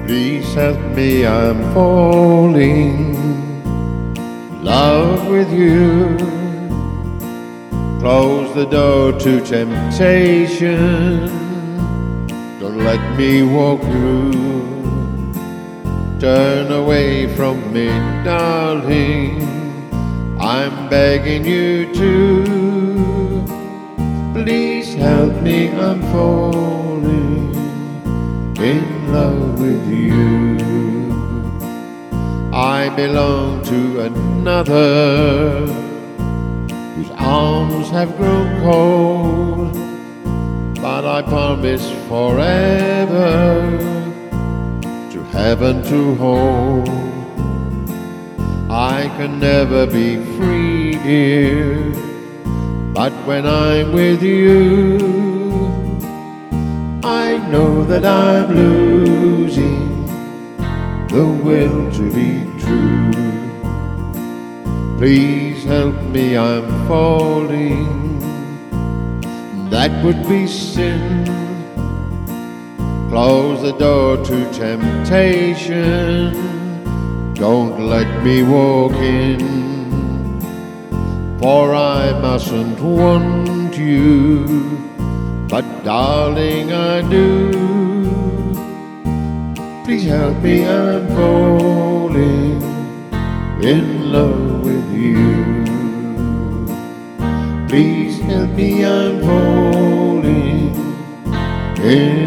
Please help me, I'm falling in love with you. Close the door to temptation. Don't let me walk through. Turn away from me, darling. I'm begging you to. Please help me, I'm falling in love with you. I belong to another whose arms have grown cold, but I promise forever to heaven to hold. I can never be free, dear, but when I'm with you, I know that I'm losing the will to be true. Please help me, I'm falling. That would be sin. Close the door to temptation. Don't let me walk in, for I mustn't want you, but darling I do. Please help me, I'm falling in love with you. Please help me, I'm falling in